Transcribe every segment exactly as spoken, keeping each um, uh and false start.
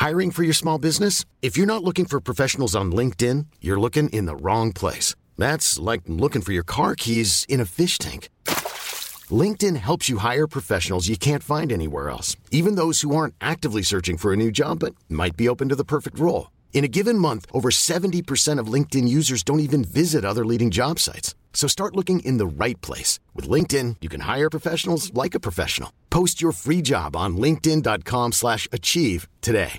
Hiring for your small business? If you're not looking for professionals on LinkedIn, you're looking in the wrong place. That's like looking for your car keys in a fish tank. LinkedIn helps you hire professionals you can't find anywhere else, even those who aren't actively searching for a new job but might be open to the perfect role. In a given month, over seventy percent of LinkedIn users don't even visit other leading job sites. So start looking in the right place. With LinkedIn, you can hire professionals like a professional. Post your free job on linkedin.com slash achieve today.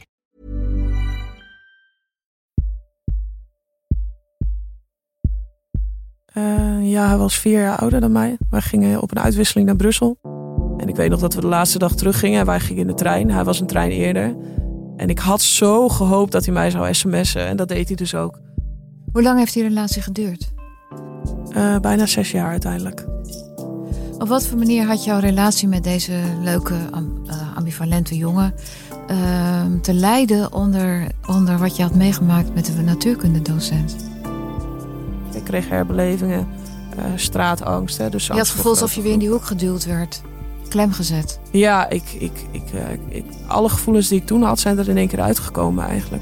Uh, ja, hij was vier jaar ouder dan mij. Wij gingen op een uitwisseling naar Brussel. En ik weet nog dat we de laatste dag teruggingen en wij gingen in de trein. Hij was een trein eerder. En ik had zo gehoopt dat hij mij zou sms'en. En dat deed hij dus ook. Hoe lang heeft die relatie geduurd? Uh, bijna zes jaar uiteindelijk. Op wat voor manier had jouw relatie met deze leuke, uh, ambivalente jongen uh, te lijden onder, onder wat je had meegemaakt met de natuurkundedocent? Ik kreeg herbelevingen, uh, straatangst. Hè, dus je had het gevoel alsof je weer in die hoek geduwd werd, klem gezet. Ja, ik, ik, ik, uh, ik, alle gevoelens die ik toen had zijn er in één keer uitgekomen eigenlijk.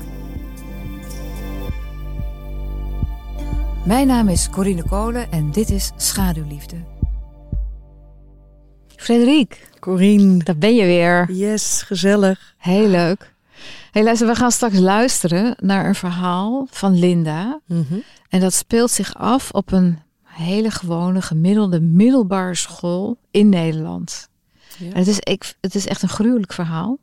Mijn naam is Corine Kolen en dit is Schaduwliefde. Frederik. Corine. Daar ben je weer. Yes, gezellig. Heel leuk. Hey, luister, we gaan straks luisteren naar een verhaal van Linda. Mm-hmm. En dat speelt zich af op een hele gewone, gemiddelde middelbare school in Nederland. Ja. En het is, ik, het is echt een gruwelijk verhaal.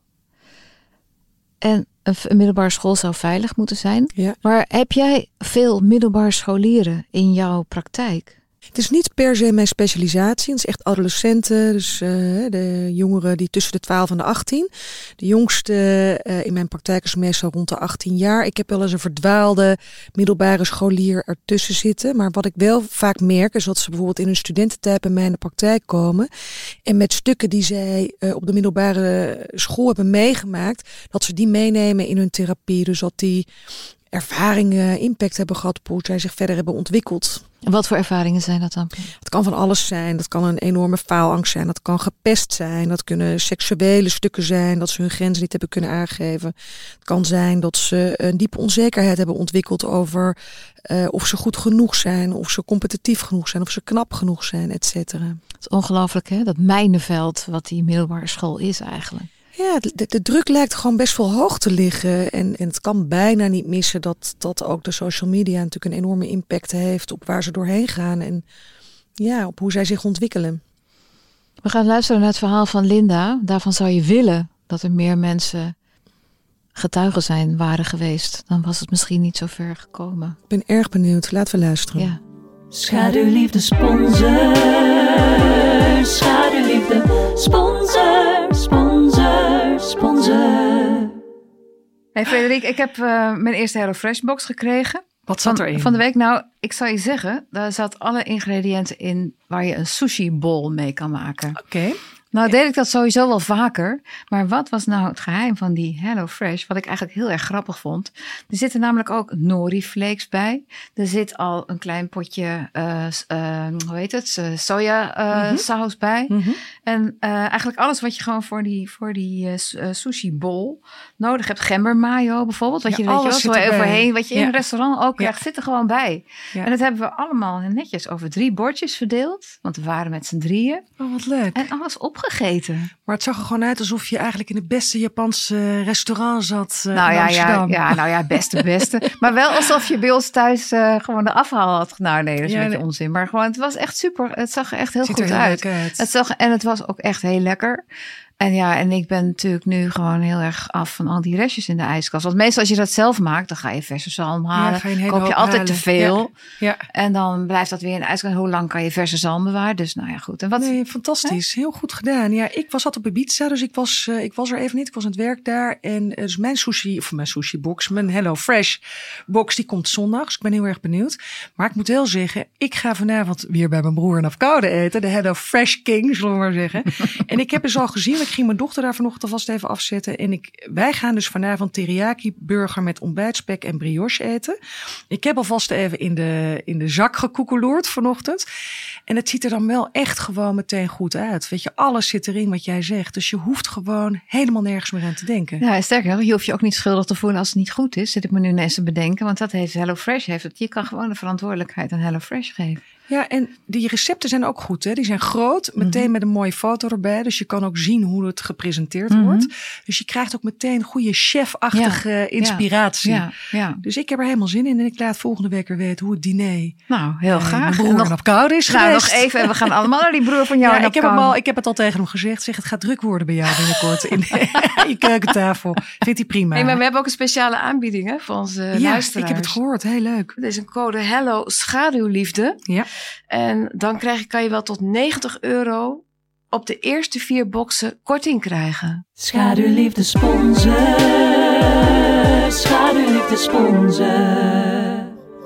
En een, een middelbare school zou veilig moeten zijn. Ja. Maar heb jij veel middelbare scholieren in jouw praktijk? Het is niet per se mijn specialisatie. Het is echt adolescenten. Dus uh, de jongeren die tussen de twaalf en de achttien. De jongste uh, in mijn praktijk is meestal rond de achttien jaar. Ik heb wel eens een verdwaalde middelbare scholier ertussen zitten. Maar wat ik wel vaak merk is dat ze bijvoorbeeld in hun studententijd bij mij in de praktijk komen. En met stukken die zij uh, op de middelbare school hebben meegemaakt. Dat ze die meenemen in hun therapie. Dus dat die ervaringen impact hebben gehad op hoe zij zich verder hebben ontwikkeld. En wat voor ervaringen zijn dat dan? Het kan van alles zijn. Dat kan een enorme faalangst zijn. Dat kan gepest zijn. Dat kunnen seksuele stukken zijn. Dat ze hun grenzen niet hebben kunnen aangeven. Het kan zijn dat ze een diepe onzekerheid hebben ontwikkeld over uh, of ze goed genoeg zijn. Of ze competitief genoeg zijn. Of ze knap genoeg zijn, et cetera. Het is ongelooflijk, hè? Dat mijnenveld wat die middelbare school is eigenlijk. Ja, de, de druk lijkt gewoon best wel hoog te liggen. En, en het kan bijna niet missen dat, dat ook de social media natuurlijk een enorme impact heeft op waar ze doorheen gaan. En ja, op hoe zij zich ontwikkelen. We gaan luisteren naar het verhaal van Linda. Daarvan zou je willen dat er meer mensen getuigen zijn waren geweest. Dan was het misschien niet zo ver gekomen. Ik ben erg benieuwd. Laten we luisteren. Ja. Schaduwliefde sponsor. Schaduwliefde sponsor. Sponsor. Sponsor. Hey Frederik, ik heb uh, mijn eerste HelloFresh box gekregen. Wat zat van, erin? Van de week. Nou, ik zal je zeggen, daar zat alle ingrediënten in waar je een sushi bol mee kan maken. Oké. Okay. Nou deed ik dat sowieso wel vaker. Maar wat was nou het geheim van die HelloFresh? Wat ik eigenlijk heel erg grappig vond. Er zitten namelijk ook nori flakes bij. Er zit al een klein potje, uh, uh, hoe heet het, soja uh, mm-hmm. saus bij. Mm-hmm. En uh, eigenlijk alles wat je gewoon voor die, voor die uh, sushi bol nodig hebt. Gember mayo bijvoorbeeld. Wat ja, je er zo overheen, wat je ja. in een restaurant ook krijgt, ja. zit er gewoon bij. Ja. En dat hebben we allemaal netjes over drie bordjes verdeeld. Want we waren met z'n drieën. Oh, wat leuk. En alles opgegeten. Maar het zag er gewoon uit alsof je eigenlijk in het beste Japanse restaurant zat. Uh, nou, in ja, Amsterdam. ja, ja, nou ja, beste, beste. Maar wel alsof je bij ons thuis uh, gewoon de afhaal had. Nou nee, dat is ja, een beetje nee. onzin. Maar gewoon, het was echt super. Het zag er echt heel Ziet goed er heel uit. uit. Het zag, en het was ook echt heel lekker. En ja, en ik ben natuurlijk nu gewoon heel erg af van al die restjes in de ijskast. Want meestal als je dat zelf maakt, dan ga je verse zalm halen. Ja, je koop je altijd halen. te veel. Ja. Ja. En dan blijft dat weer in de ijskast. Hoe lang kan je verse zalm bewaren? Dus nou ja, goed. En wat, nee, fantastisch. Hè? Heel goed gedaan. Ja, ik was altijd op Ibiza, dus ik was, uh, ik was er even niet. Ik was aan het werk daar. En uh, dus mijn sushi, of mijn sushi box, mijn HelloFresh box, die komt zondag. Dus ik ben heel erg benieuwd. Maar ik moet wel zeggen, ik ga vanavond weer bij mijn broer een avocado eten. De HelloFresh King, zullen we maar zeggen. En ik heb dus al gezien, want ging mijn dochter daar vanochtend alvast even afzetten. En ik, wij gaan dus vanavond teriyaki burger met ontbijtspek en brioche eten. Ik heb alvast even in de, in de zak gekoekeloerd vanochtend. En het ziet er dan wel echt gewoon meteen goed uit. Weet je, alles zit erin wat jij zegt. Dus je hoeft gewoon helemaal nergens meer aan te denken. Ja, sterker nog, je hoeft je ook niet schuldig te voelen als het niet goed is. Zit ik me nu ineens te bedenken. Want dat heeft HelloFresh. Heeft het. Je kan gewoon de verantwoordelijkheid aan HelloFresh geven. Ja, en die recepten zijn ook goed. Hè? Die zijn groot, meteen mm-hmm. met een mooie foto erbij. Dus je kan ook zien hoe het gepresenteerd mm-hmm. wordt. Dus je krijgt ook meteen goede chef-achtige ja, inspiratie. Ja, ja. Dus ik heb er helemaal zin in. En ik laat volgende week weer weten hoe het diner... Nou, heel uh, graag. Mijn broer nog, op koude is nou, geweest. Nog even. En we gaan allemaal naar die broer van jou. Ja, en ik, heb hem al, ik heb het al tegen hem gezegd. Zeg, het gaat druk worden bij jou binnenkort. In je keukentafel. Vindt hij prima. Hey, maar we hebben ook een speciale aanbieding hè, voor onze ja, luisteraars. Ik heb het gehoord. Heel leuk. Er is een code Hello Schaduwliefde. Ja. En dan krijg je, kan je wel tot negentig euro op de eerste vier boxen korting krijgen. Schaduwliefde sponsor. Schaduwliefde sponsor.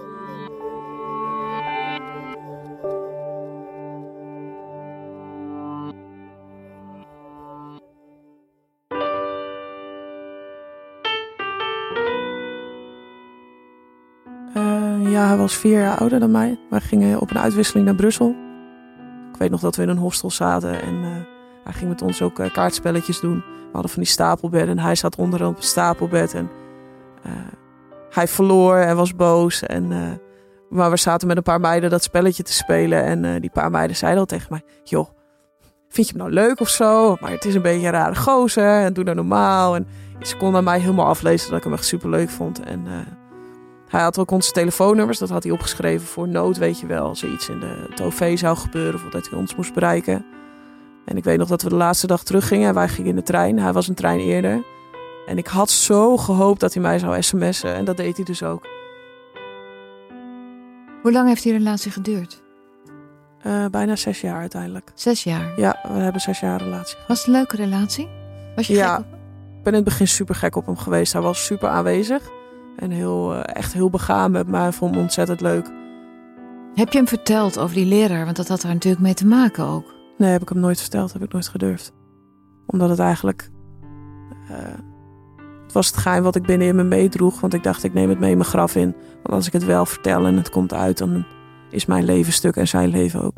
Uh, ja, hij was vier jaar ouder dan mij. Wij gingen op een uitwisseling naar Brussel. Ik weet nog dat we in een hostel zaten en uh, hij ging met ons ook uh, kaartspelletjes doen. We hadden van die stapelbedden en hij zat onderaan op een stapelbed. En, uh, hij verloor en was boos. En, uh, maar we zaten met een paar meiden dat spelletje te spelen. En uh, die paar meiden zeiden al tegen mij... Joh, vind je hem nou leuk of zo? Maar het is een beetje een rare gozer en doe nou normaal. En ze kon aan mij helemaal aflezen dat ik hem echt super leuk vond. En... Uh, Hij had ook onze telefoonnummers, dat had hij opgeschreven voor nood, weet je wel. Als er iets in de T O V zou gebeuren of dat hij ons moest bereiken. En ik weet nog dat we de laatste dag teruggingen en wij gingen in de trein. Hij was een trein eerder. En ik had zo gehoopt dat hij mij zou sms'en en dat deed hij dus ook. Hoe lang heeft die relatie geduurd? Uh, bijna zes jaar uiteindelijk. Zes jaar? Ja, we hebben zes jaar relatie gehad. Was het een leuke relatie? Was je ja, gek op hem? Ik ben in het begin super gek op hem geweest. Hij was super aanwezig. En heel, echt heel begaan met mij. Vond hem ontzettend leuk. Heb je hem verteld over die leraar? Want dat had er natuurlijk mee te maken ook. Nee, heb ik hem nooit verteld. Heb ik nooit gedurfd. Omdat het eigenlijk... Uh, het was het geheim wat ik binnen in me meedroeg. Want ik dacht, ik neem het mee mijn graf in. Want als ik het wel vertel en het komt uit... dan is mijn leven stuk en zijn leven ook.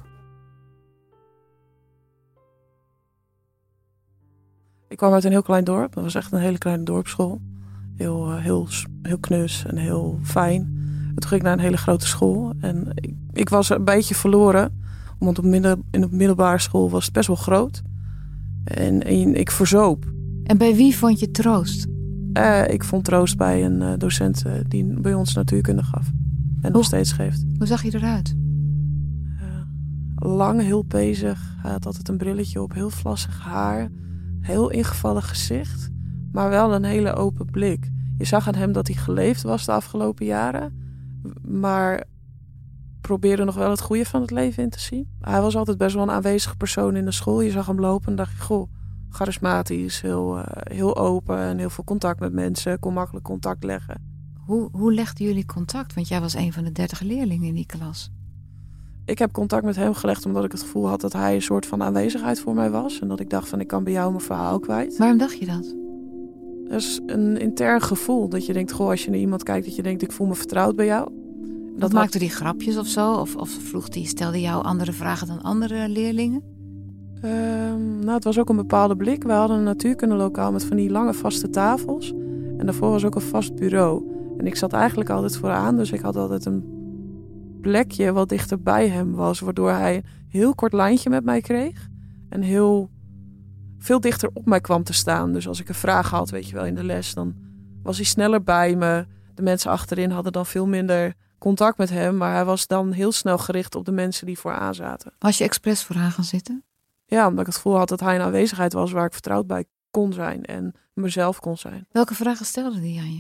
Ik kwam uit een heel klein dorp. Dat was echt een hele kleine dorpsschool. Heel, heel, heel knus en heel fijn. En toen ging ik naar een hele grote school. En ik, ik was een beetje verloren. Want op midden, in de middelbare school was het best wel groot. En, en ik verzoop. En bij wie vond je troost? Uh, ik vond troost bij een uh, docent uh, die bij ons natuurkunde gaf. En hoe, nog steeds geeft. Hoe zag je eruit? Uh, lang, heel pezig. Hij had altijd een brilletje op. Heel vlassig haar. Heel ingevallen gezicht. Maar wel een hele open blik. Je zag aan hem dat hij geleefd was de afgelopen jaren. Maar probeerde nog wel het goede van het leven in te zien. Hij was altijd best wel een aanwezige persoon in de school. Je zag hem lopen en dacht je, goh, charismatisch, heel, uh, heel open en heel veel contact met mensen. Kon makkelijk contact leggen. Hoe, hoe legden jullie contact? Want jij was een van de dertig leerlingen in die klas. Ik heb contact met hem gelegd omdat ik het gevoel had dat hij een soort van aanwezigheid voor mij was. En dat ik dacht van, ik kan bij jou mijn verhaal kwijt. Waarom dacht je dat? Dat is een intern gevoel. Dat je denkt, goh, als je naar iemand kijkt, dat je denkt, ik voel me vertrouwd bij jou. Dat, dat maakte hij grapjes of zo? Of, of vroeg die, stelde jou andere vragen dan andere leerlingen? Um, nou, het was ook een bepaalde blik. We hadden een natuurkundelokaal met van die lange vaste tafels. En daarvoor was ook een vast bureau. En ik zat eigenlijk altijd vooraan, dus ik had altijd een plekje wat dichter bij hem was. Waardoor hij een heel kort lijntje met mij kreeg. En heel veel dichter op mij kwam te staan. Dus als ik een vraag had, weet je wel, in de les, dan was hij sneller bij me. De mensen achterin hadden dan veel minder contact met hem. Maar hij was dan heel snel gericht op de mensen die vooraan zaten. Was je expres vooraan gaan zitten? Ja, omdat ik het gevoel had dat hij een aanwezigheid was waar ik vertrouwd bij kon zijn en mezelf kon zijn. Welke vragen stelde hij aan je?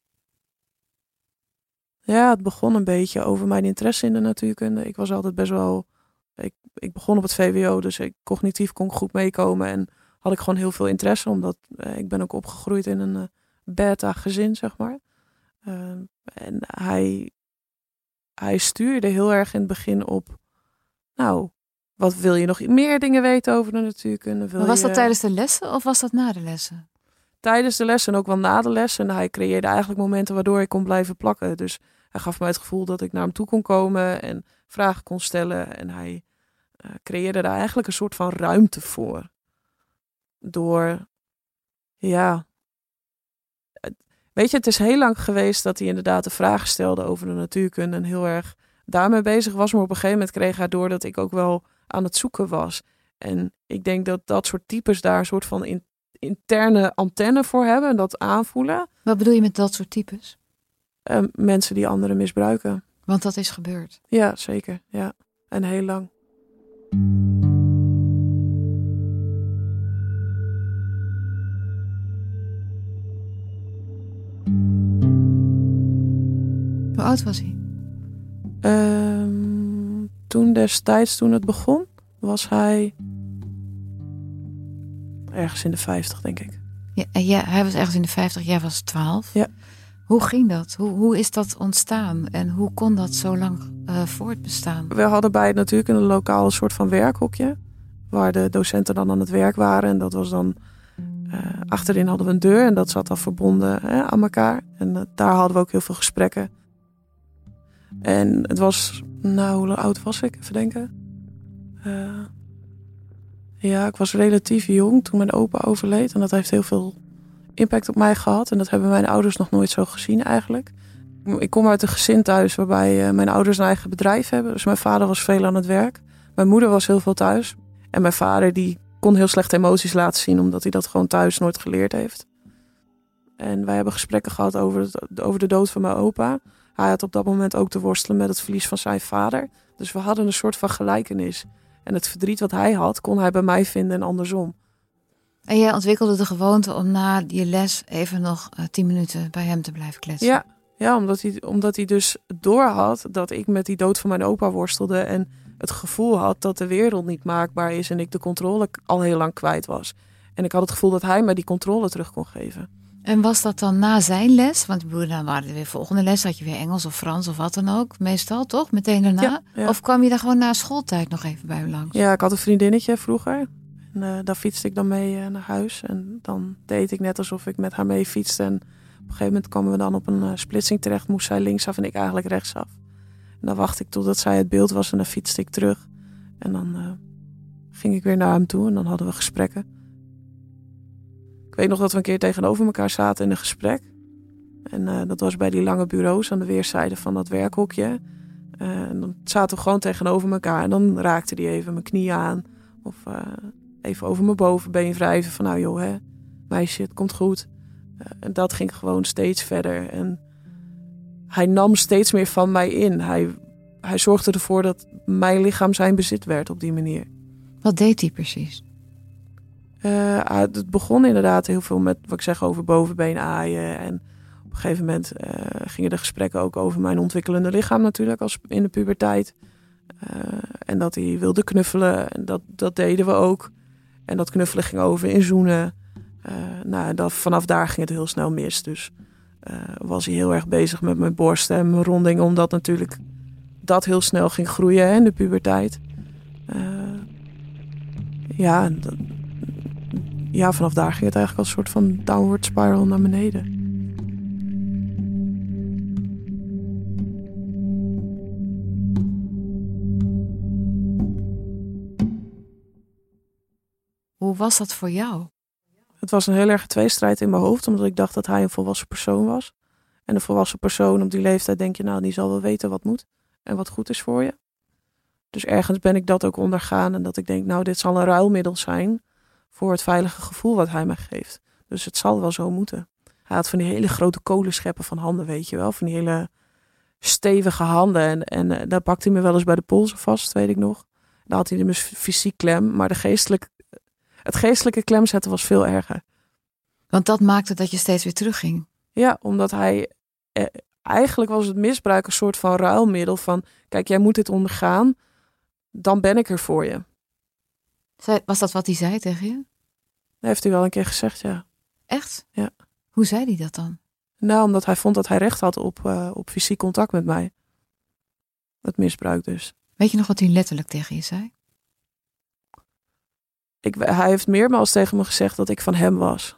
Ja, het begon een beetje over mijn interesse in de natuurkunde. Ik was altijd best wel... Ik, ik begon op het V W O, dus ik, cognitief kon ik goed meekomen. En had ik gewoon heel veel interesse, omdat eh, ik ben ook opgegroeid in een uh, beta-gezin, zeg maar. Uh, en hij, hij stuurde heel erg in het begin op... Nou, wat wil je nog meer dingen weten over de natuurkunde? Wil Maar was dat je... tijdens de lessen of was dat na de lessen? Tijdens de les en ook wel na de les. En hij creëerde eigenlijk momenten waardoor ik kon blijven plakken. Dus hij gaf mij het gevoel dat ik naar hem toe kon komen en vragen kon stellen. En hij uh, creëerde daar eigenlijk een soort van ruimte voor. Door, ja... Weet je, het is heel lang geweest dat hij inderdaad de vragen stelde over de natuurkunde. En heel erg daarmee bezig was. Maar op een gegeven moment kreeg hij door dat ik ook wel aan het zoeken was. En ik denk dat dat soort types daar een soort van in, interne antenne voor hebben. En dat aanvoelen. Wat bedoel je met dat soort types? Uh, mensen die anderen misbruiken. Want dat is gebeurd. Ja, zeker. Ja. En heel lang. Hoe oud was hij? Um, toen destijds, toen het begon, was hij ergens in de vijftig, denk ik. Ja, ja, hij was ergens in de vijftig, jij was twaalf. Ja. Hoe ging dat? Hoe, hoe is dat ontstaan? En hoe kon dat zo lang uh, voortbestaan? We hadden bij natuurlijk een lokaal soort van werkhokje. Waar de docenten dan aan het werk waren. En dat was dan... Uh, achterin hadden we een deur en dat zat dan verbonden hè, aan elkaar. En uh, daar hadden we ook heel veel gesprekken. En het was... Nou, hoe oud was ik? Even denken. Uh, ja, ik was relatief jong toen mijn opa overleed. En dat heeft heel veel impact op mij gehad. En dat hebben mijn ouders nog nooit zo gezien eigenlijk. Ik kom uit een gezin thuis waarbij uh, mijn ouders een eigen bedrijf hebben. Dus mijn vader was veel aan het werk. Mijn moeder was heel veel thuis. En mijn vader die kon heel slecht emoties laten zien, omdat hij dat gewoon thuis nooit geleerd heeft. En wij hebben gesprekken gehad over, het, over de dood van mijn opa. Hij had op dat moment ook te worstelen met het verlies van zijn vader. Dus we hadden een soort van gelijkenis. En het verdriet wat hij had, kon hij bij mij vinden en andersom. En jij ontwikkelde de gewoonte om na je les even nog uh, tien minuten bij hem te blijven kletsen? Ja, ja omdat, hij, omdat hij dus doorhad dat ik met die dood van mijn opa worstelde. En het gevoel had dat de wereld niet maakbaar is en ik de controle al heel lang kwijt was. En ik had het gevoel dat hij mij die controle terug kon geven. En was dat dan na zijn les? Want ik bedoel, dan waren er weer volgende les, had je weer Engels of Frans of wat dan ook. Meestal toch? Meteen daarna? Ja, ja. Of kwam je dan gewoon na schooltijd nog even bij hem langs? Ja, ik had een vriendinnetje vroeger. En uh, daar fietste ik dan mee uh, naar huis. En dan deed ik net alsof ik met haar mee fietste. En op een gegeven moment kwamen we dan op een uh, splitsing terecht. Moest zij linksaf en ik eigenlijk rechtsaf. En dan wachtte ik totdat zij het beeld was en dan fietste ik terug. En dan uh, ging ik weer naar hem toe en dan hadden we gesprekken. Ik weet nog dat we een keer tegenover elkaar zaten in een gesprek. En uh, dat was bij die lange bureaus aan de weerszijden van dat werkhokje. Uh, en dan zaten we gewoon tegenover elkaar. En dan raakte hij even mijn knie aan. Of uh, even over mijn bovenbeen wrijven. Van nou joh, hè, meisje, het komt goed. Uh, en dat ging gewoon steeds verder. En hij nam steeds meer van mij in. Hij, hij zorgde ervoor dat mijn lichaam zijn bezit werd op die manier. Wat deed hij precies? Uh, het begon inderdaad heel veel met wat ik zeg over bovenbeen aaien. En op een gegeven moment uh, gingen de gesprekken ook over mijn ontwikkelende lichaam natuurlijk als in de puberteit. Uh, en dat hij wilde knuffelen. En dat, dat deden we ook. En dat knuffelen ging over in zoenen. Uh, nou, dat, vanaf daar ging het heel snel mis. Dus uh, was hij heel erg bezig met mijn borst en mijn ronding. Omdat natuurlijk dat heel snel ging groeien hè, in de puberteit. Uh, ja, dat, ja, vanaf daar ging het eigenlijk als een soort van downward spiral naar beneden. Hoe was dat voor jou? Het was een heel erg tweestrijd in mijn hoofd, omdat ik dacht dat hij een volwassen persoon was. En een volwassen persoon op die leeftijd denk je, nou, die zal wel weten wat moet en wat goed is voor je. Dus ergens ben ik dat ook ondergaan en dat ik denk, nou, dit zal een ruilmiddel zijn voor het veilige gevoel wat hij me geeft. Dus het zal wel zo moeten. Hij had van die hele grote kolenscheppen van handen, weet je wel. Van die hele stevige handen. En, en uh, daar pakte hij me wel eens bij de polsen vast, weet ik nog. Daar had hij de fysiek klem. Maar de geestelijke, het geestelijke klemzetten was veel erger. Want dat maakte dat je steeds weer terugging. Ja, omdat hij... Eh, eigenlijk was het misbruik een soort van ruilmiddel van... Kijk, jij moet dit ondergaan. Dan ben ik er voor je. Was dat wat hij zei tegen je? Dat heeft hij wel een keer gezegd, ja. Echt? Ja. Hoe zei hij dat dan? Nou, omdat hij vond dat hij recht had op, uh, op fysiek contact met mij. Het misbruik dus. Weet je nog wat hij letterlijk tegen je zei? Ik, hij heeft meermaals tegen me gezegd dat ik van hem was.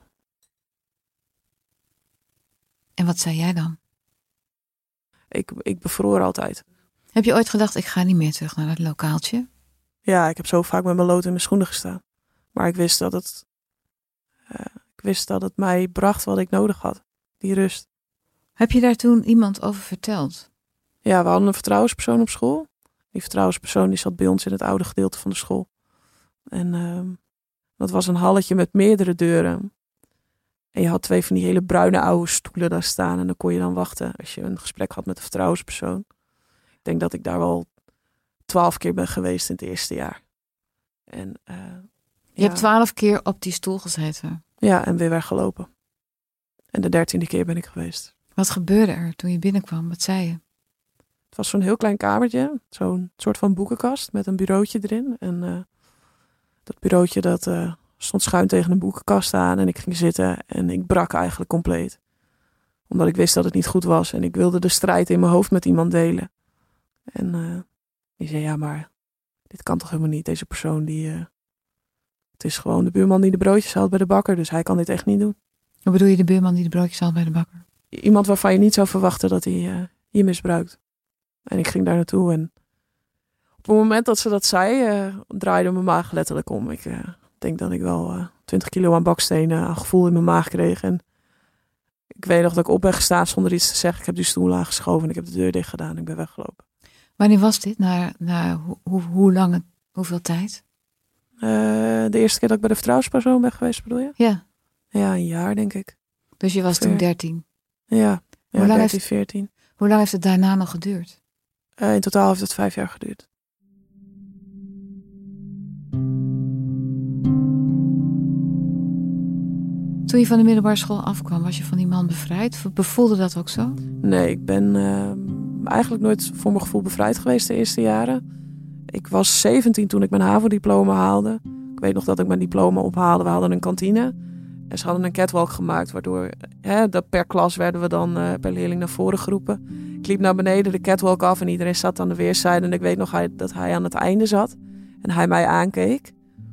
En wat zei jij dan? Ik, ik bevroor altijd. Heb je ooit gedacht, ik ga niet meer terug naar dat lokaaltje? Ja, ik heb zo vaak met mijn lood in mijn schoenen gestaan. Maar ik wist dat het, uh, ik wist dat het mij bracht wat ik nodig had. Die rust. Heb je daar toen iemand over verteld? Ja, we hadden een vertrouwenspersoon op school. Die vertrouwenspersoon die zat bij ons in het oude gedeelte van de school. En uh, dat was een halletje met meerdere deuren. En je had twee van die hele bruine oude stoelen daar staan. En dan kon je dan wachten als je een gesprek had met de vertrouwenspersoon. Ik denk dat ik daar wel twaalf keer ben geweest in het eerste jaar. En, uh, je ja. hebt twaalf keer op die stoel gezeten? Ja, en weer weggelopen. En de dertiende keer ben ik geweest. Wat gebeurde er toen je binnenkwam? Wat zei je? Het was zo'n heel klein kamertje. Zo'n soort van boekenkast met een bureautje erin. En uh, dat bureautje dat uh, stond schuin tegen een boekenkast aan. En ik ging zitten en ik brak eigenlijk compleet. Omdat ik wist dat het niet goed was. En ik wilde de strijd in mijn hoofd met iemand delen. En uh, die zei, ja maar dit kan toch helemaal niet. Deze persoon die... Uh, het is gewoon de buurman die de broodjes haalt bij de bakker. Dus hij kan dit echt niet doen. Wat bedoel je, de buurman die de broodjes haalt bij de bakker? Iemand waarvan je niet zou verwachten dat hij uh, je misbruikt. En ik ging daar naartoe en op het moment dat ze dat zei, uh, draaide mijn maag letterlijk om. Ik uh, denk dat ik wel uh, twintig kilo aan bakstenen, aan gevoel in mijn maag kreeg. En ik weet nog dat ik op ben gestaan zonder iets te zeggen. Ik heb die stoel aangeschoven en ik heb de deur dicht gedaan en ik ben weggelopen. Wanneer was dit? Na, na hoe, hoe, hoe lang, hoeveel tijd? Uh, de eerste keer dat ik bij de vertrouwenspersoon ben geweest, bedoel je? Ja. Ja, een jaar denk ik. Dus je was Ver... toen dertien? Ja, ja hoe lang dertien, heeft, veertien. Hoe lang heeft het daarna nog geduurd? Uh, in totaal heeft het vijf jaar geduurd. Toen je van de middelbare school afkwam, was je van die man bevrijd? Bevoelde dat ook zo? Nee, ik ben uh, eigenlijk nooit voor mijn gevoel bevrijd geweest de eerste jaren. Ik was zeventien toen ik mijn HAVO-diploma haalde. Ik weet nog dat ik mijn diploma ophaalde. We hadden een kantine. En ze hadden een catwalk gemaakt, waardoor hè, dat per klas werden we dan uh, per leerling naar voren geroepen. Ik liep naar beneden de catwalk af en iedereen zat aan de weerszijde. En ik weet nog hij, dat hij aan het einde zat. En hij mij aankeek.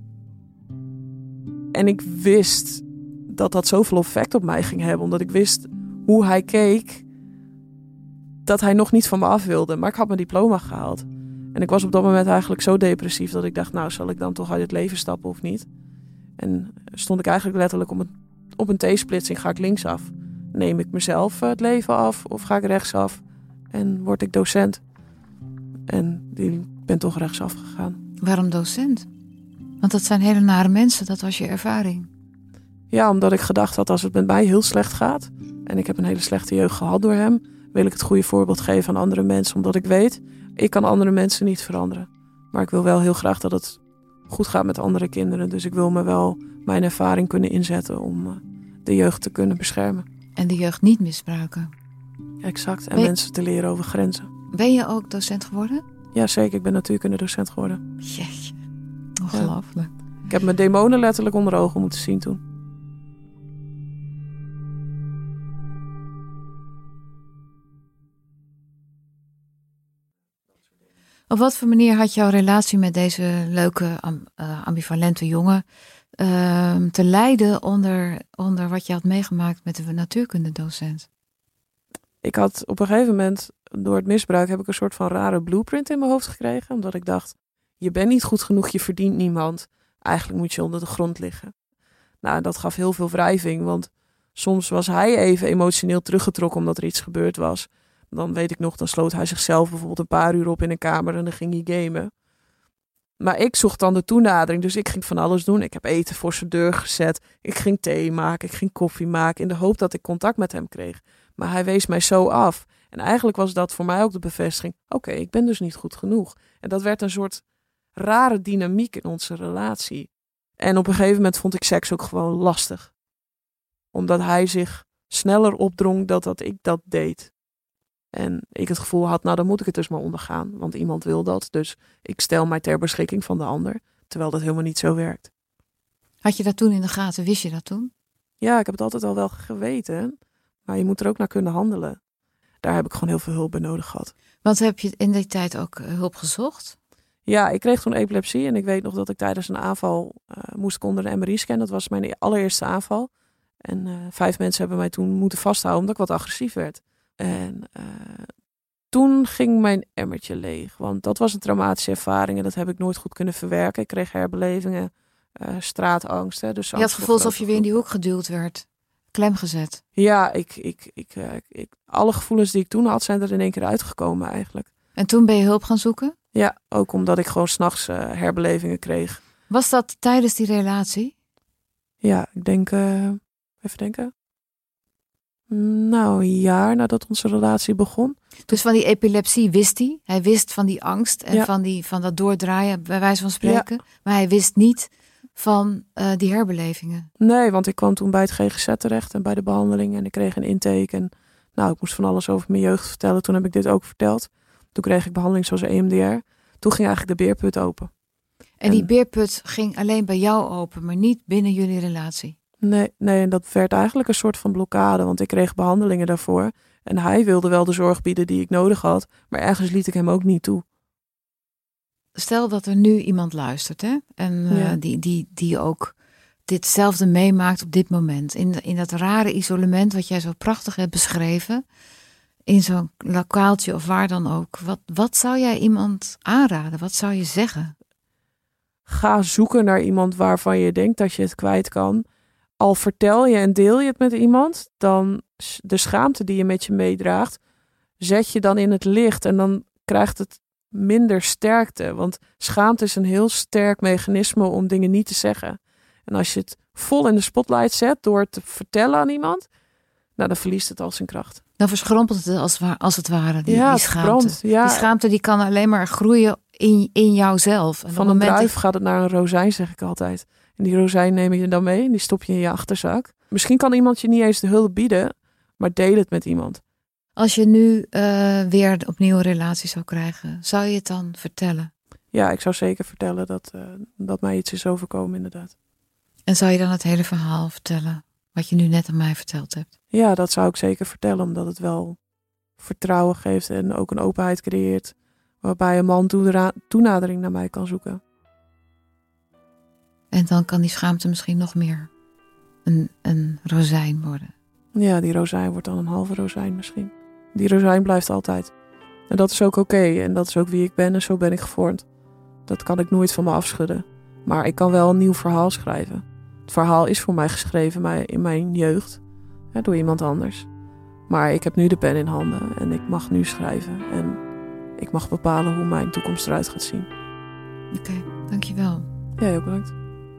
En ik wist dat dat zoveel effect op mij ging hebben. Omdat ik wist hoe hij keek, dat hij nog niet van me af wilde. Maar ik had mijn diploma gehaald. En ik was op dat moment eigenlijk zo depressief dat ik dacht, nou, zal ik dan toch uit het leven stappen of niet? En stond ik eigenlijk letterlijk op een, op een T-splitsing, ga ik linksaf. Neem ik mezelf het leven af of ga ik rechtsaf en word ik docent? En ik ben toch rechtsaf gegaan. Waarom docent? Want dat zijn hele nare mensen, dat was je ervaring. Ja, omdat ik gedacht had, als het met mij heel slecht gaat, en ik heb een hele slechte jeugd gehad door hem, wil ik het goede voorbeeld geven aan andere mensen. Omdat ik weet, ik kan andere mensen niet veranderen. Maar ik wil wel heel graag dat het goed gaat met andere kinderen. Dus ik wil me wel mijn ervaring kunnen inzetten om de jeugd te kunnen beschermen. En de jeugd niet misbruiken. Exact. En ben je, mensen te leren over grenzen. Ben je ook docent geworden? Ja, zeker. Ik ben natuurkunde docent geworden. Jeetje. Ongelooflijk. Ja. Ik heb mijn demonen letterlijk onder ogen moeten zien toen. Op wat voor manier had jouw relatie met deze leuke, uh, ambivalente jongen uh, te lijden onder, onder wat je had meegemaakt met de natuurkundedocent? Ik had op een gegeven moment, door het misbruik, heb ik een soort van rare blueprint in mijn hoofd gekregen. Omdat ik dacht, je bent niet goed genoeg, je verdient niemand. Eigenlijk moet je onder de grond liggen. Nou, dat gaf heel veel wrijving, want soms was hij even emotioneel teruggetrokken omdat er iets gebeurd was. Dan weet ik nog, dan sloot hij zichzelf bijvoorbeeld een paar uur op in een kamer en dan ging hij gamen. Maar ik zocht dan de toenadering, dus ik ging van alles doen. Ik heb eten voor zijn deur gezet, ik ging thee maken, ik ging koffie maken in de hoop dat ik contact met hem kreeg. Maar hij wees mij zo af. En eigenlijk was dat voor mij ook de bevestiging, oké, okay, ik ben dus niet goed genoeg. En dat werd een soort rare dynamiek in onze relatie. En op een gegeven moment vond ik seks ook gewoon lastig. Omdat hij zich sneller opdrong dat, dat ik dat deed. En ik het gevoel had, nou dan moet ik het dus maar ondergaan. Want iemand wil dat, dus ik stel mij ter beschikking van de ander. Terwijl dat helemaal niet zo werkt. Had je dat toen in de gaten? Wist je dat toen? Ja, ik heb het altijd al wel geweten. Maar je moet er ook naar kunnen handelen. Daar heb ik gewoon heel veel hulp bij nodig gehad. Want heb je in die tijd ook hulp gezocht? Ja, ik kreeg toen epilepsie en ik weet nog dat ik tijdens een aanval uh, moest ik onder een M R I-scan. Dat was mijn allereerste aanval. En uh, vijf mensen hebben mij toen moeten vasthouden omdat ik wat agressief werd. En uh, toen ging mijn emmertje leeg. Want dat was een traumatische ervaring en dat heb ik nooit goed kunnen verwerken. Ik kreeg herbelevingen, uh, straatangst. Hè, dus je had het gevoel alsof je weer in die hoek geduwd werd. Klem gezet. Ja, ik, ik, ik, uh, ik, alle gevoelens die ik toen had zijn er in één keer uitgekomen eigenlijk. En toen ben je hulp gaan zoeken? Ja, ook omdat ik gewoon 's nachts uh, herbelevingen kreeg. Was dat tijdens die relatie? Ja, ik denk... Uh, even denken. Nou, een jaar nadat onze relatie begon. Dus van die epilepsie wist hij. Hij wist van die angst en ja. van, die, van dat doordraaien, bij wijze van spreken. Ja. Maar hij wist niet van uh, die herbelevingen. Nee, want ik kwam toen bij het G G Z terecht en bij de behandeling. En ik kreeg een intake. En nou, ik moest van alles over mijn jeugd vertellen. Toen heb ik dit ook verteld. Toen kreeg ik behandeling zoals E M D R. Toen ging eigenlijk de beerput open. En, en die beerput ging alleen bij jou open, maar niet binnen jullie relatie? Nee, nee, en dat werd eigenlijk een soort van blokkade. Want ik kreeg behandelingen daarvoor. En hij wilde wel de zorg bieden die ik nodig had. Maar ergens liet ik hem ook niet toe. Stel dat er nu iemand luistert, hè? En uh, ja. die, die, die ook ditzelfde meemaakt op dit moment. In, in dat rare isolement wat jij zo prachtig hebt beschreven. In zo'n lokaaltje of waar dan ook. Wat, wat zou jij iemand aanraden? Wat zou je zeggen? Ga zoeken naar iemand waarvan je denkt dat je het kwijt kan. Al vertel je en deel je het met iemand, dan de schaamte die je met je meedraagt, zet je dan in het licht en dan krijgt het minder sterkte. Want schaamte is een heel sterk mechanisme om dingen niet te zeggen. En als je het vol in de spotlight zet door het te vertellen aan iemand, nou, dan verliest het al zijn kracht. Dan verschrompelt het als, als het ware, die, ja, die schaamte. Brandt, ja. Die schaamte die kan alleen maar groeien in, in jouzelf. En Van een druif gaat het naar een rozijn, zeg ik altijd. En die rozijn neem je dan mee en die stop je in je achterzak. Misschien kan iemand je niet eens de hulp bieden, maar deel het met iemand. Als je nu uh, weer opnieuw een relatie zou krijgen, zou je het dan vertellen? Ja, ik zou zeker vertellen dat, uh, dat mij iets is overkomen, inderdaad. En zou je dan het hele verhaal vertellen, wat je nu net aan mij verteld hebt? Ja, dat zou ik zeker vertellen, omdat het wel vertrouwen geeft en ook een openheid creëert, waarbij een man toedra- toenadering naar mij kan zoeken. En dan kan die schaamte misschien nog meer een, een rozijn worden. Ja, die rozijn wordt dan een halve rozijn misschien. Die rozijn blijft altijd. En dat is ook oké. Okay. En dat is ook wie ik ben en zo ben ik gevormd. Dat kan ik nooit van me afschudden. Maar ik kan wel een nieuw verhaal schrijven. Het verhaal is voor mij geschreven in mijn jeugd. Hè, door iemand anders. Maar ik heb nu de pen in handen. En ik mag nu schrijven. En ik mag bepalen hoe mijn toekomst eruit gaat zien. Oké, okay, dankjewel. Jij ook bedankt.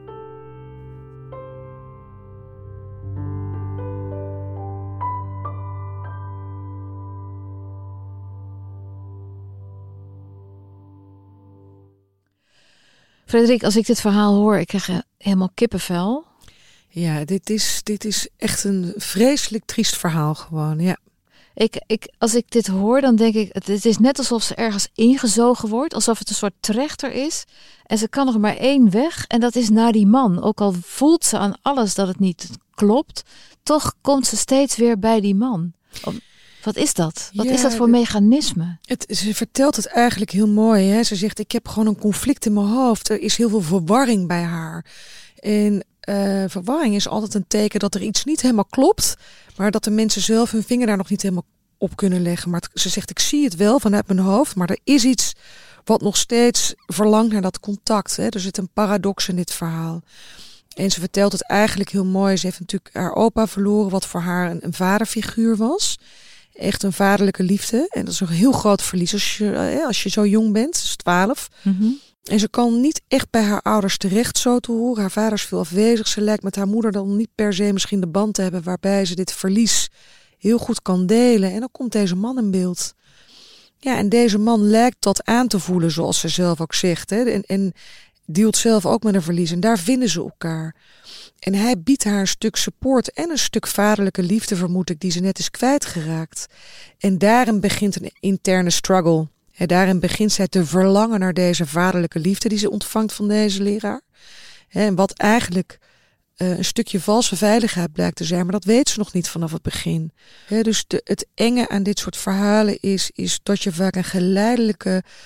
Frederik, als ik dit verhaal hoor, ik krijg helemaal kippenvel. Ja, dit is, dit is echt een vreselijk triest verhaal gewoon, ja. Ik, ik, als ik dit hoor, dan denk ik, het is net alsof ze ergens ingezogen wordt. Alsof het een soort trechter is. En ze kan nog maar één weg en dat is naar die man. Ook al voelt ze aan alles dat het niet klopt, toch komt ze steeds weer bij die man. Wat is dat? Wat ja, is dat voor mechanisme? Het, ze vertelt het eigenlijk heel mooi. Hè? Ze zegt, ik heb gewoon een conflict in mijn hoofd. Er is heel veel verwarring bij haar. En uh, verwarring is altijd een teken dat er iets niet helemaal klopt. Maar dat de mensen zelf hun vinger daar nog niet helemaal op kunnen leggen. Maar het, ze zegt, ik zie het wel vanuit mijn hoofd. Maar er is iets wat nog steeds verlangt naar dat contact. Hè? Er zit een paradox in dit verhaal. En ze vertelt het eigenlijk heel mooi. Ze heeft natuurlijk haar opa verloren, wat voor haar een, een vaderfiguur was. Echt een vaderlijke liefde. En dat is een heel groot verlies als je, als je zo jong bent. Ze is twaalf. Mm-hmm. En ze kan niet echt bij haar ouders terecht, zo te horen. Haar vader is veel afwezig. Ze lijkt met haar moeder dan niet per se misschien de band te hebben waarbij ze dit verlies heel goed kan delen. En dan komt deze man in beeld. Ja, en deze man lijkt dat aan te voelen, zoals ze zelf ook zegt. Hè? En, en dealt zelf ook met een verlies. En daar vinden ze elkaar. En hij biedt haar een stuk support en een stuk vaderlijke liefde, vermoed ik, die ze net is kwijtgeraakt. En daarin begint een interne struggle. En daarin begint zij te verlangen naar deze vaderlijke liefde die ze ontvangt van deze leraar. En wat eigenlijk uh, een stukje valse veiligheid blijkt te zijn, maar dat weet ze nog niet vanaf het begin. He, dus de, het enge aan dit soort verhalen is, is dat je vaak een geleidelijke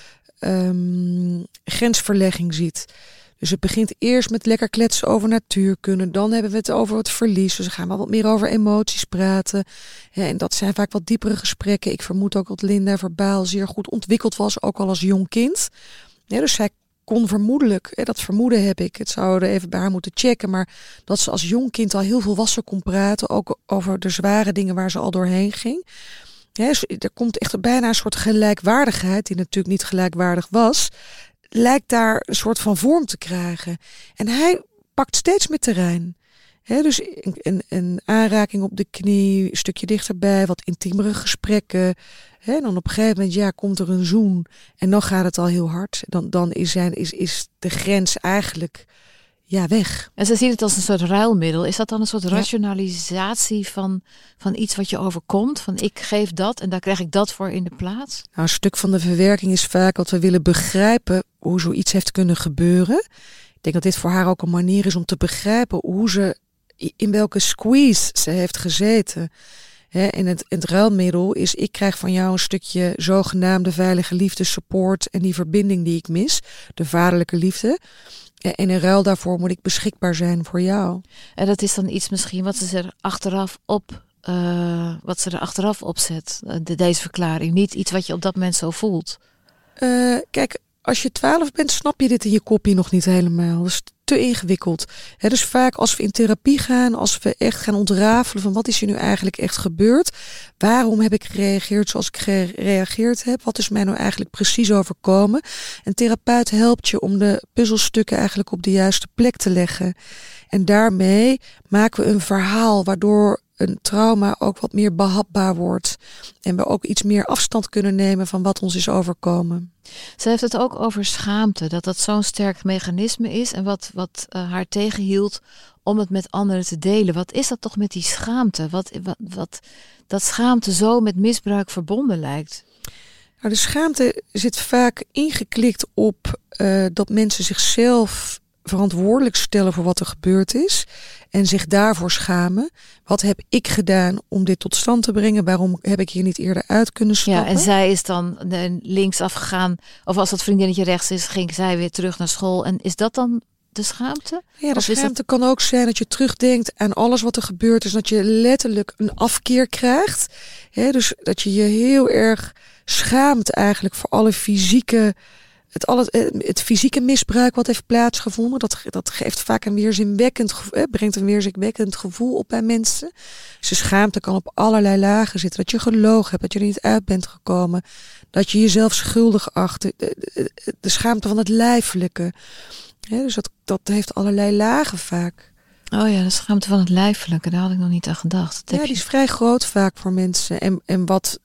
um, grensverlegging ziet. Dus het begint eerst met lekker kletsen over natuurkunde. Dan hebben we het over het verlies. Dus we gaan wel wat meer over emoties praten. Ja, en dat zijn vaak wat diepere gesprekken. Ik vermoed ook dat Linda verbaal zeer goed ontwikkeld was. Ook al als jong kind. Ja, dus zij kon vermoedelijk, hè, dat vermoeden heb ik. Het zouden even bij haar moeten checken. Maar dat ze als jong kind al heel volwassen kon praten. Ook over de zware dingen waar ze al doorheen ging. Ja, dus er komt echt bijna een soort gelijkwaardigheid. Die natuurlijk niet gelijkwaardig was. Lijkt daar een soort van vorm te krijgen. En hij pakt steeds meer terrein. He, dus een, een, een aanraking op de knie, een stukje dichterbij, wat intiemere gesprekken. He, en dan op een gegeven moment ja, komt er een zoen. En dan gaat het al heel hard. Dan, dan is, zijn, is, is de grens eigenlijk ja, weg. En ze ziet het als een soort ruilmiddel. Is dat dan een soort rationalisatie van, van iets wat je overkomt? Van ik geef dat en daar krijg ik dat voor in de plaats? Nou, een stuk van de verwerking is vaak dat we willen begrijpen hoe zoiets heeft kunnen gebeuren. Ik denk dat dit voor haar ook een manier is om te begrijpen hoe ze, in welke squeeze ze heeft gezeten. He, en het, het ruilmiddel is, ik krijg van jou een stukje zogenaamde veilige liefde, support en die verbinding die ik mis. De vaderlijke liefde. En in ruil daarvoor moet ik beschikbaar zijn voor jou. En dat is dan iets misschien wat ze er achteraf op, uh, wat ze er achteraf op zet. De, deze verklaring. Niet iets wat je op dat moment zo voelt. Uh, kijk, als je twaalf bent, snap je dit in je kopje nog niet helemaal. Dat is te ingewikkeld. He, dus vaak als we in therapie gaan, als we echt gaan ontrafelen van wat is er nu eigenlijk echt gebeurd? Waarom heb ik gereageerd zoals ik gereageerd heb? Wat is mij nou eigenlijk precies overkomen? Een therapeut helpt je om de puzzelstukken eigenlijk op de juiste plek te leggen. En daarmee maken we een verhaal waardoor een trauma ook wat meer behapbaar wordt. En we ook iets meer afstand kunnen nemen van wat ons is overkomen. Ze heeft het ook over schaamte. Dat dat zo'n sterk mechanisme is. En wat, wat uh, haar tegenhield om het met anderen te delen. Wat is dat toch met die schaamte? Wat, wat, wat dat schaamte zo met misbruik verbonden lijkt. Nou, de schaamte zit vaak ingeklikt op uh, dat mensen zichzelf verantwoordelijk stellen voor wat er gebeurd is. En zich daarvoor schamen. Wat heb ik gedaan om dit tot stand te brengen? Waarom heb ik hier niet eerder uit kunnen stappen? Ja, en zij is dan links afgegaan. Of als dat vriendinnetje rechts is, ging zij weer terug naar school. En is dat dan de schaamte? Ja, de of schaamte dat... kan ook zijn dat je terugdenkt aan alles wat er gebeurd is. Dat je letterlijk een afkeer krijgt. He, dus dat je je heel erg schaamt eigenlijk voor alle fysieke... Het, alle, het fysieke misbruik wat heeft plaatsgevonden, dat, dat geeft vaak een weerzinwekkend, brengt een weerzinwekkend gevoel op bij mensen. Dus de schaamte kan op allerlei lagen zitten. Dat je gelogen hebt, dat je er niet uit bent gekomen. Dat je jezelf schuldig acht. De, de, de schaamte van het lijfelijke. Ja, dus dat, dat heeft allerlei lagen vaak. Oh ja, de schaamte van het lijfelijke, daar had ik nog niet aan gedacht. Dat ja, die is vrij groot vaak voor mensen. En, en wat...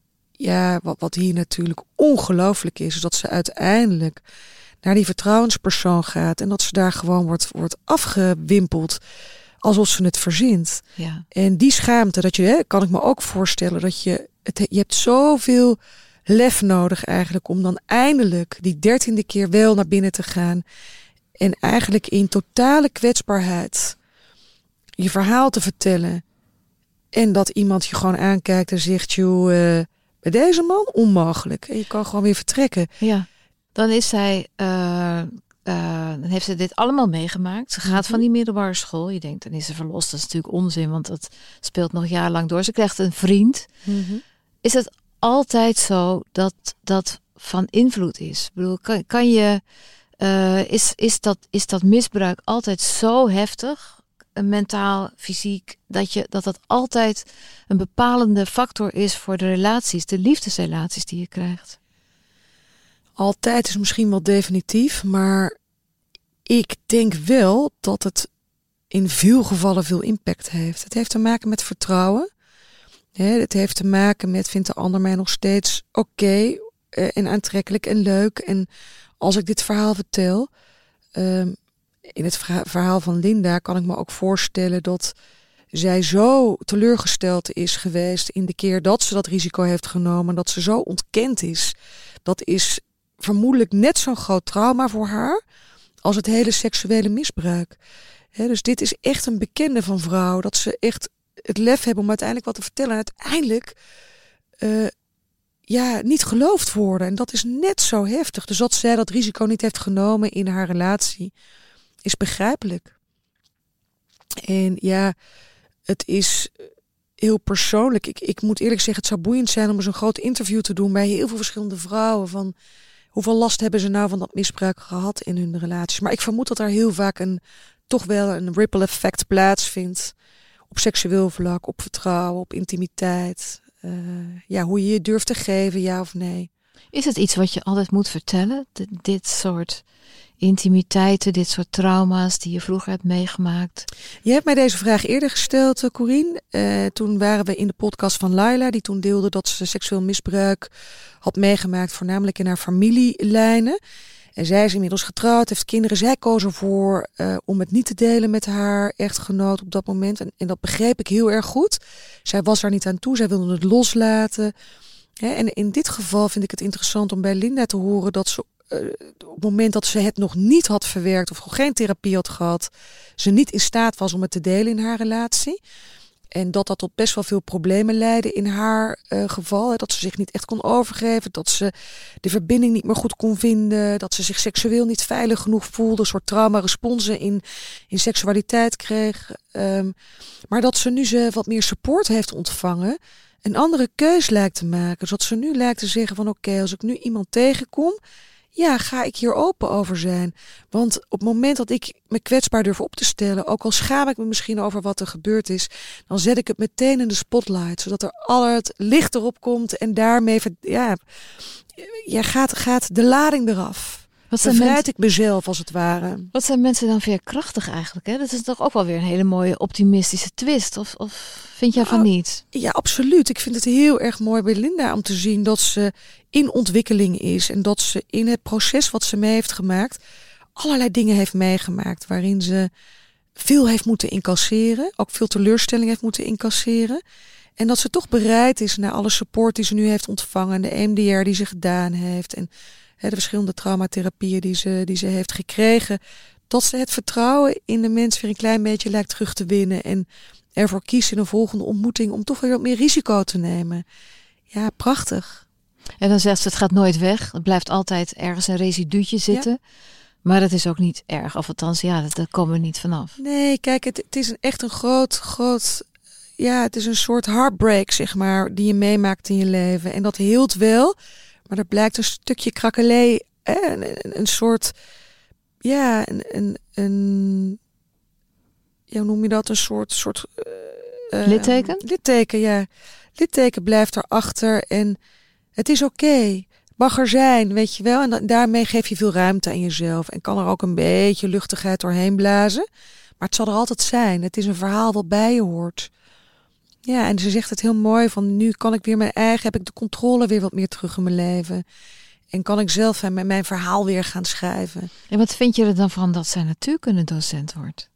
Ja, wat, wat hier natuurlijk ongelooflijk is, is dat ze uiteindelijk naar die vertrouwenspersoon gaat en dat ze daar gewoon wordt, wordt afgewimpeld alsof ze het verzint. Ja. En die schaamte, dat je, hè, kan ik me ook voorstellen, dat je, het, je hebt zoveel lef nodig eigenlijk om dan eindelijk die dertiende keer wel naar binnen te gaan en eigenlijk in totale kwetsbaarheid je verhaal te vertellen. En dat iemand je gewoon aankijkt en zegt, joh, uh, bij deze man onmogelijk. En je kan gewoon weer vertrekken. Ja, dan is zij, uh, uh, dan heeft ze dit allemaal meegemaakt. Ze gaat mm-hmm. van die middelbare school. Je denkt, dan is ze verlost. Dat is natuurlijk onzin, want dat speelt nog jarenlang door. Ze krijgt een vriend. Mm-hmm. Is het altijd zo dat dat van invloed is? Ik bedoel, kan, kan je, uh, is, is, dat, is dat misbruik altijd zo heftig? Mentaal, fysiek, dat je dat dat altijd een bepalende factor is voor de relaties, de liefdesrelaties die je krijgt. Altijd is misschien wel definitief, maar ik denk wel dat het in veel gevallen veel impact heeft. Het heeft te maken met vertrouwen. Het heeft te maken met, vindt de ander mij nog steeds oké okay, en aantrekkelijk en leuk. En als ik dit verhaal vertel... Um, In het verhaal van Linda kan ik me ook voorstellen dat zij zo teleurgesteld is geweest in de keer dat ze dat risico heeft genomen, dat ze zo ontkend is. Dat is vermoedelijk net zo'n groot trauma voor haar als het hele seksuele misbruik. He, dus dit is echt een bekende van vrouwen, dat ze echt het lef hebben om uiteindelijk wat te vertellen. En uiteindelijk uh, ja, niet geloofd worden. En dat is net zo heftig. Dus dat zij dat risico niet heeft genomen in haar relatie is begrijpelijk. En ja, het is heel persoonlijk. Ik, ik moet eerlijk zeggen, het zou boeiend zijn om eens een groot interview te doen bij heel veel verschillende vrouwen. Van hoeveel last hebben ze nou van dat misbruik gehad in hun relaties. Maar ik vermoed dat er heel vaak een toch wel een ripple effect plaatsvindt. Op seksueel vlak, op vertrouwen, op intimiteit. Uh, ja, hoe je je durft te geven, ja of nee. Is het iets wat je altijd moet vertellen? D- dit soort intimiteiten, dit soort trauma's die je vroeger hebt meegemaakt? Je hebt mij deze vraag eerder gesteld, uh, Corine. Uh, toen waren we in de podcast van Laila, die toen deelde dat ze seksueel misbruik had meegemaakt, voornamelijk in haar familielijnen. En zij is inmiddels getrouwd, heeft kinderen. Zij koos ervoor uh, om het niet te delen met haar echtgenoot op dat moment. En, en dat begreep ik heel erg goed. Zij was er niet aan toe, zij wilde het loslaten. Hè, en in dit geval vind ik het interessant om bij Linda te horen dat ze uh, op het moment dat ze het nog niet had verwerkt of geen therapie had gehad, ze niet in staat was om het te delen in haar relatie. En dat dat tot best wel veel problemen leidde in haar uh, geval. Hè, dat ze zich niet echt kon overgeven. Dat ze de verbinding niet meer goed kon vinden. Dat ze zich seksueel niet veilig genoeg voelde. Een soort trauma-responsen in, in seksualiteit kreeg. Um, maar dat ze nu ze wat meer support heeft ontvangen. Een andere keus lijkt te maken. Zodat ze nu lijkt te zeggen van oké, okay, als ik nu iemand tegenkom, ja, ga ik hier open over zijn. Want op het moment dat ik me kwetsbaar durf op te stellen, ook al schaam ik me misschien over wat er gebeurd is, dan zet ik het meteen in de spotlight, zodat er al het licht erop komt en daarmee, ja, ja gaat, gaat de lading eraf. Wat bevrijd mensen, ik mezelf als het ware. Wat zijn mensen dan veerkrachtig eigenlijk? Hè? Dat is toch ook wel weer een hele mooie optimistische twist. Of, of vind jij van niet? Ja, absoluut. Ik vind het heel erg mooi bij Linda om te zien dat ze in ontwikkeling is. En dat ze in het proces wat ze mee heeft gemaakt allerlei dingen heeft meegemaakt. Waarin ze veel heeft moeten incasseren. Ook veel teleurstelling heeft moeten incasseren. En dat ze toch bereid is naar alle support die ze nu heeft ontvangen. De E M D R die ze gedaan heeft. En de verschillende traumatherapieën die ze, die ze heeft gekregen. Dat ze het vertrouwen in de mens weer een klein beetje lijkt terug te winnen. En ervoor kiest in een volgende ontmoeting om toch weer wat meer risico te nemen. Ja, prachtig. En dan zegt ze, het gaat nooit weg. Het blijft altijd ergens een residuutje zitten. Ja. Maar dat is ook niet erg. Of althans, ja, dat, daar komen we niet vanaf. Nee, kijk, het, het is een, echt een groot, groot... Ja, het is een soort heartbreak, zeg maar, die je meemaakt in je leven. En dat hield wel... Maar er blijkt een stukje krakelé, een, een, een soort, ja, een, een, een, ja, hoe noem je dat? Een soort, soort uh, litteken? Litteken, ja. Litteken blijft erachter en het is oké. Okay. Mag er zijn, weet je wel. En da- daarmee geef je veel ruimte aan jezelf en kan er ook een beetje luchtigheid doorheen blazen. Maar het zal er altijd zijn. Het is een verhaal wat bij je hoort. Ja, en ze zegt het heel mooi van nu kan ik weer mijn eigen, heb ik de controle weer wat meer terug in mijn leven. En kan ik zelf mijn, mijn verhaal weer gaan schrijven. En wat vind je er dan van dat zij natuurkundedocent wordt?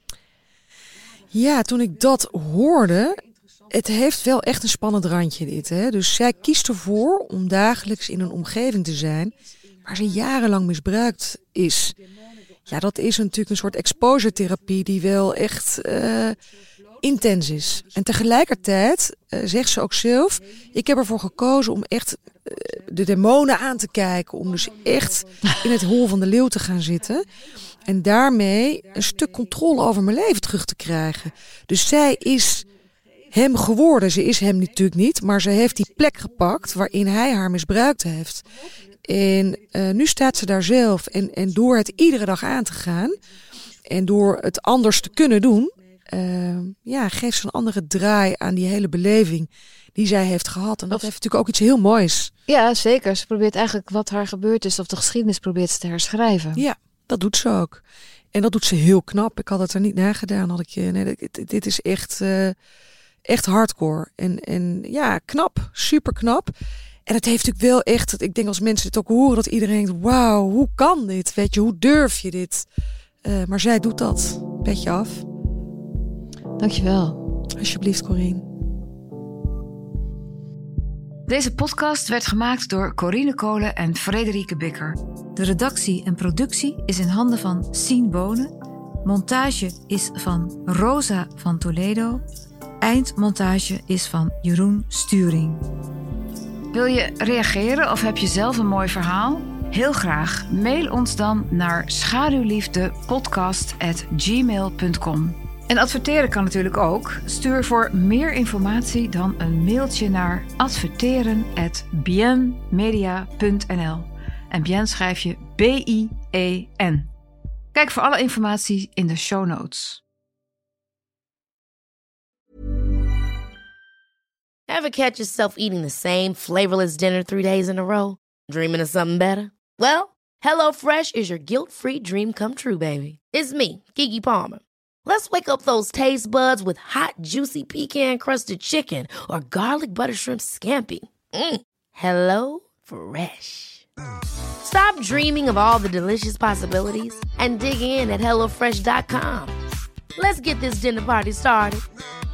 Ja, toen ik dat hoorde, het heeft wel echt een spannend randje dit. Hè? Dus zij kiest ervoor om dagelijks in een omgeving te zijn waar ze jarenlang misbruikt is. Ja, dat is natuurlijk een soort exposure therapie die wel echt... Uh, intens is. En tegelijkertijd uh, zegt ze ook zelf, ik heb ervoor gekozen om echt uh, de demonen aan te kijken. Om dus echt in het hol van de leeuw te gaan zitten. En daarmee een stuk controle over mijn leven terug te krijgen. Dus zij is hem geworden. Ze is hem natuurlijk niet. Maar ze heeft die plek gepakt waarin hij haar misbruikt heeft. En uh, nu staat ze daar zelf. En, en door het iedere dag aan te gaan. En door het anders te kunnen doen. Uh, ja, geeft ze een andere draai aan die hele beleving die zij heeft gehad. En dat of, heeft natuurlijk ook iets heel moois. Ja, zeker. Ze probeert eigenlijk wat haar gebeurd is, of de geschiedenis probeert ze te herschrijven. Ja, dat doet ze ook. En dat doet ze heel knap. Ik had het er niet nagedaan. Had ik je, nee, dit, dit is echt, uh, echt hardcore. En, en ja, knap. Super knap. En het heeft natuurlijk wel echt, ik denk als mensen het ook horen, dat iedereen denkt, wauw, hoe kan dit? Weet je, hoe durf je dit? Uh, maar zij doet dat. Petje af. Dankjewel. Alsjeblieft, Corine. Deze podcast werd gemaakt door Corine Kolen en Frederike Bikker. De redactie en productie is in handen van Sien Bonen. Montage is van Rosa van Toledo. Eindmontage is van Jeroen Sturing. Wil je reageren of heb je zelf een mooi verhaal? Heel graag. Mail ons dan naar schaduwliefdepodcast at gmail punt com. En adverteren kan natuurlijk ook. Stuur voor meer informatie dan een mailtje naar adverteren at bienmedia punt n l. En Bien schrijf je B I E N. Kijk voor alle informatie in de show notes. Ever catch yourself eating the same flavorless dinner three days in a row? Dreaming of something better? Well, HelloFresh is your guilt-free dream come true, baby. It's me, Keke Palmer. Let's wake up those taste buds with hot, juicy pecan-crusted chicken or garlic butter shrimp scampi. Mm. Hello Fresh. Stop dreaming of all the delicious possibilities and dig in at hello fresh dot com. Let's get this dinner party started.